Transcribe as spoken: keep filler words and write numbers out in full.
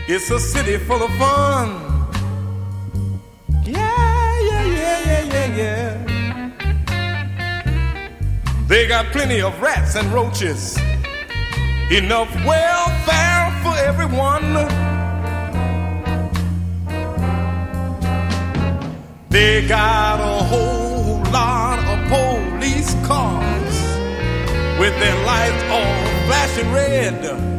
It's a city full of fun. Yeah, yeah, yeah, yeah, yeah, yeah. They got plenty of rats and roaches, enough welfare for everyone. They got a whole lot of police cars with their lights all flashing red.